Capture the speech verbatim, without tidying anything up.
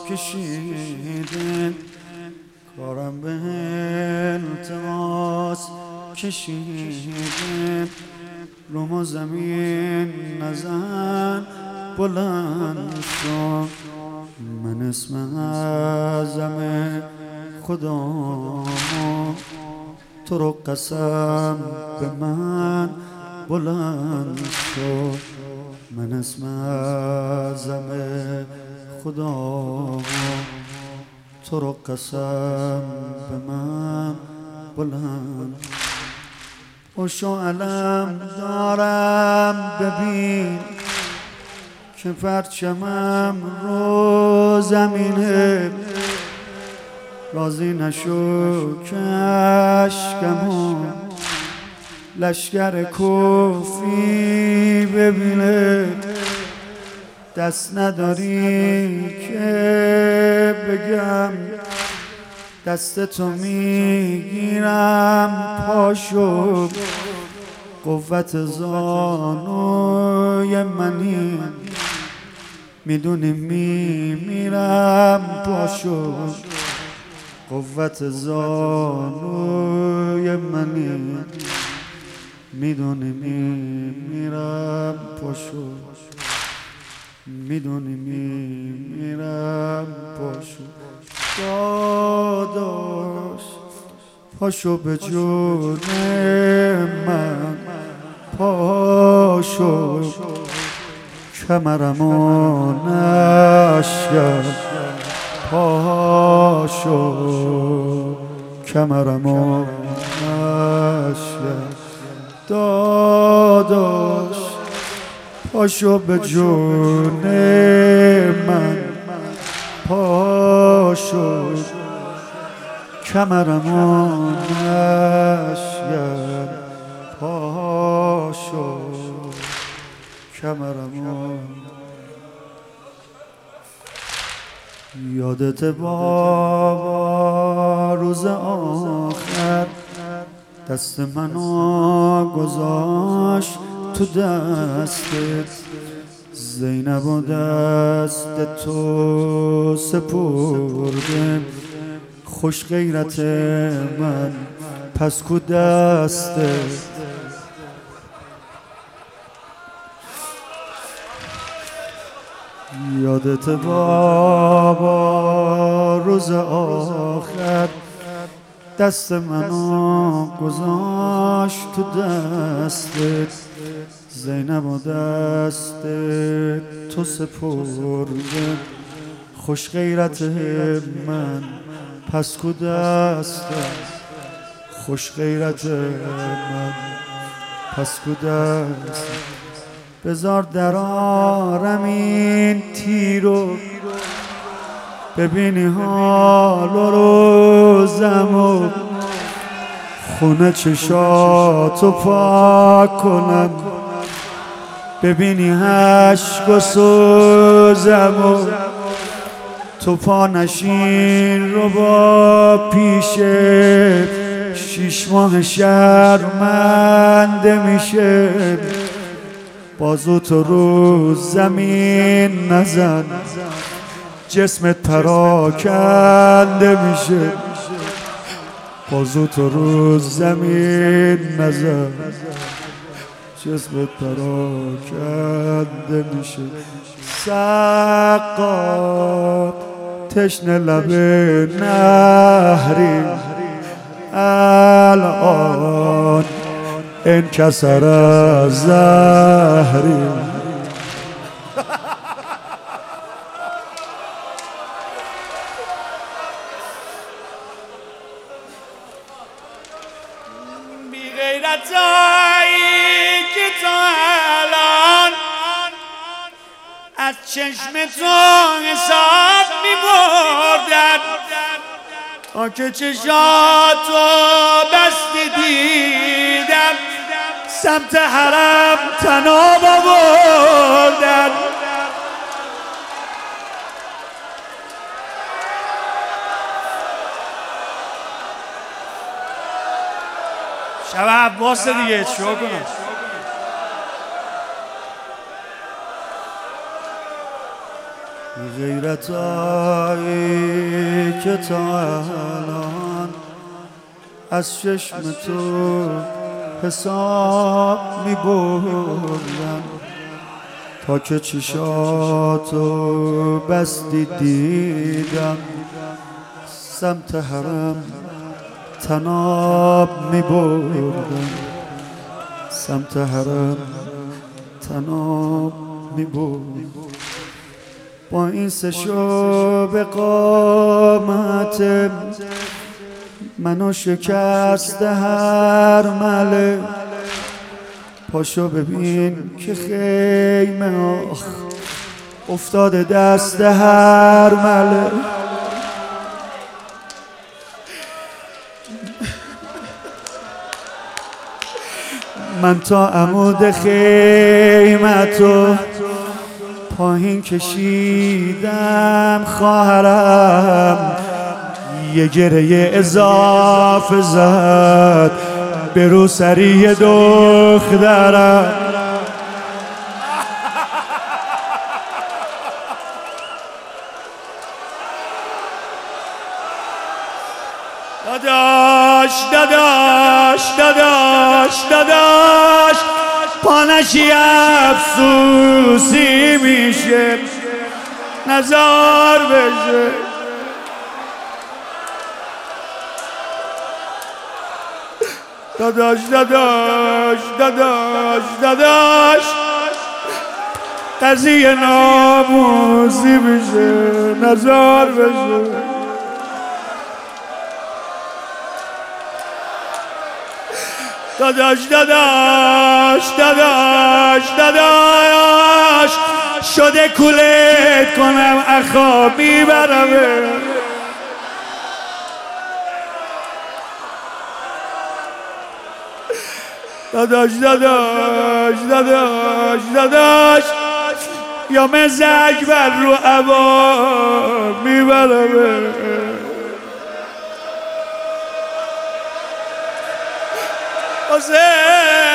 کشیده، کارم به التماس کشیده، رو ما زمین نزن بلند شو، من اسم اعظم خدامو تو رو قسم به من بلند شو، من اسم اعظم خدامو تو رو قسم به من بلند. خوشو علم دارم ببین که پرچمم رو زمینه، راضی نشو که اشکمو لشکر کفری ببینه، دست نداری که بگم دست تو میگیرم، پاشو قوت زانوی منی میدونی میمیرم، پاشو قوت زانوی منی میدونی میمیرم، پاشو میدونی میمیرم، پاشو داداش پاشو به جون من، پاشو کمرمو نشکن، پاشو کمرمو نشکن، داداش پاشو به جون من، پاشو کمرمو نشکن، پاشو کمرمو. یادت بابا روز آخر دست منو گذاشت تو دستت، زینب و دست تو سپرده، خوش غیرت من پس کو دستت. یادت بابا روز آخر دست منو گذاشت تو دستت، زینب و دست تو سپرده، خوش غیرت من پس کو دستت، خوش غیرت من پس کو دستت. بذار درارم این تیرو ببینی حال و روزمو، خونه چشاتو پاک کنم ببینی عشق و سوزمو، تو پا نشین رو با پیشه شیش ماه شرمنده میشه، بازو تو رو زمین نزن جسمت پراکنده میشه، بازو تو رو زمین نزن جسمت پراکنده میشه. سقا تشنه لب نهری الان انکسر از زهری، بی غیرتایی که تو الان از چشم تو حساب می بردن، تا که چشاتو بستی دیدم سمت حرم تناب آوردن. شب عباس دیگه چیکار کنم؟ غیرتایی که تا الان از چشم تو حساب می بردم تا که چشاتو بستی دیدم سمت حرم تناب می بردم سمت حرم تناب می بردم با این سه شب قامت منو شکست هر مله پاشو ببین که خیمه آخ افتاده دست هر مله من تا عمود خیمتو پایین کشیدم خواهرم یه گره اضافه زد به رو سری دخترم داداش داداش داداش داداش پانشی افسوسی میشه نزار بشه داداش داداش داداش داداش قضیه ناموسی میشه نزار بشه داداش داداش داداش داداش شده کولت کنم اخا میبرمه داداش داداش داداش داداش یا مزک بر رو عبا میبرمه حسین